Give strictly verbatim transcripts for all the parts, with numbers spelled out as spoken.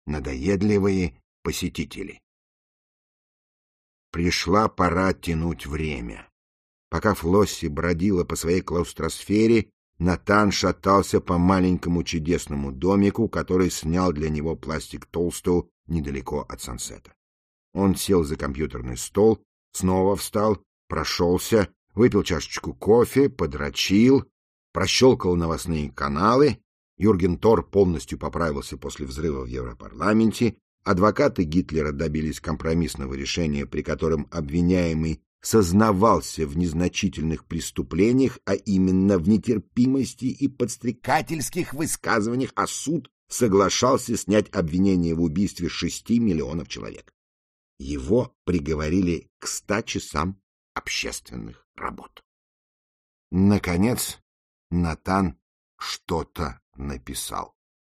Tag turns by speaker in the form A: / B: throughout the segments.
A: Надоедливые посетители. Пришла пора тянуть время. Пока Флосси бродила по своей клаустросфере, Натан шатался по маленькому чудесному домику, который снял для него пластик Толстоу недалеко от Сансета. Он сел за компьютерный стол, снова встал, прошелся, выпил чашечку кофе, подрочил, прощелкал новостные каналы. Юрген Тор полностью поправился после взрыва в Европарламенте. Адвокаты Гитлера добились компромиссного решения, при котором обвиняемый сознавался в незначительных преступлениях, а именно в нетерпимости и подстрекательских высказываниях, а суд соглашался снять обвинение в убийстве шести миллионов человек. Его приговорили к ста часам общественных работ. Наконец, Натан что-то написал.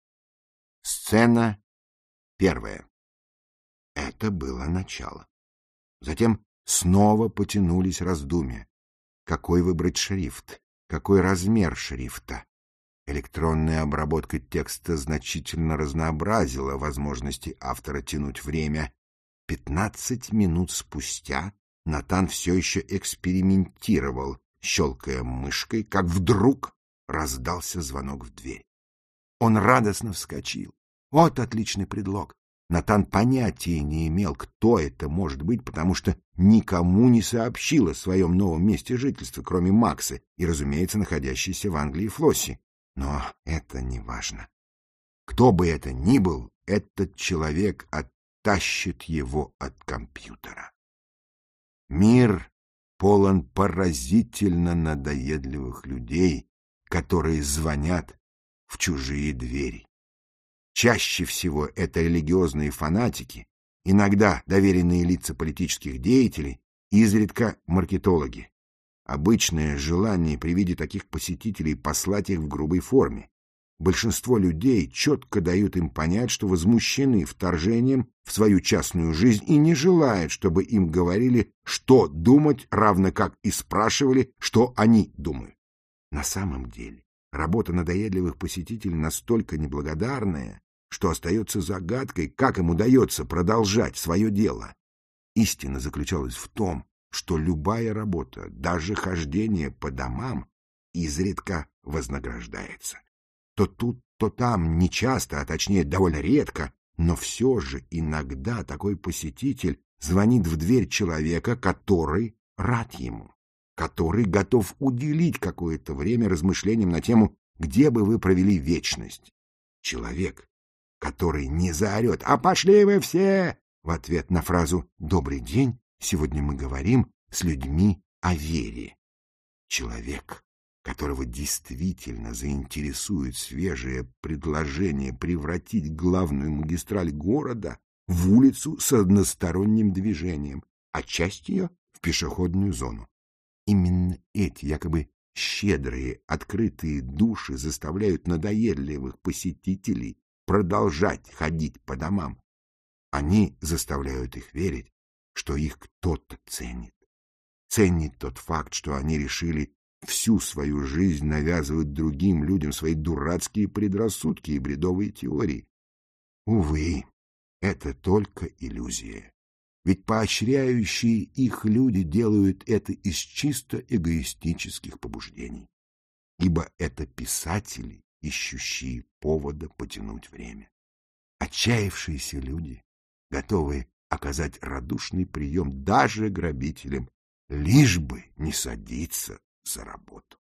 A: Сцена первая. Это было начало. Затем снова потянулись раздумья. Какой выбрать шрифт? Какой размер шрифта? Электронная обработка текста значительно разнообразила возможности автора тянуть время. Пятнадцать минут спустя Натан все еще экспериментировал, щелкая мышкой, как вдруг раздался звонок в дверь. Он радостно вскочил. Вот отличный предлог. Натан понятия не имел, кто это может быть, потому что никому не сообщил о своем новом месте жительства, кроме Макса и, разумеется, находящейся в Англии Флосси. Но это не важно. Кто бы это ни был, этот человек оттащит его от компьютера. Мир полон поразительно надоедливых людей, которые звонят в чужие двери. Чаще всего это религиозные фанатики, иногда доверенные лица политических деятелей, изредка маркетологи. Обычное желание при виде таких посетителей послать их в грубой форме. Большинство людей четко дают им понять, что возмущены вторжением в свою частную жизнь и не желают, чтобы им говорили, что думать, равно как и спрашивали, что они думают. На самом деле работа надоедливых посетителей настолько неблагодарная, что остается загадкой, как им удается продолжать свое дело. Истина заключалась в том, что любая работа, даже хождение по домам, изредка вознаграждается. То тут, то там, нечасто, а точнее довольно редко, но все же иногда такой посетитель звонит в дверь человека, который рад ему, который готов уделить какое-то время размышлениям на тему, где бы вы провели вечность. Человек, который не заорет «А пошли вы все!» в ответ на фразу «Добрый день, сегодня мы говорим с людьми о вере». Человек, которого действительно заинтересует свежее предложение превратить главную магистраль города в улицу с односторонним движением, а часть ее в пешеходную зону. Именно эти якобы щедрые, открытые души заставляют надоедливых посетителей продолжать ходить по домам. Они заставляют их верить, что их кто-то ценит. Ценит тот факт, что они решили всю свою жизнь навязывать другим людям свои дурацкие предрассудки и бредовые теории. Увы, это только иллюзия. Ведь поощряющие их люди делают это из чисто эгоистических побуждений. Ибо это писатели, ищущие повода потянуть время. Отчаявшиеся люди, готовые оказать радушный прием даже грабителям, лишь бы не садиться за работу.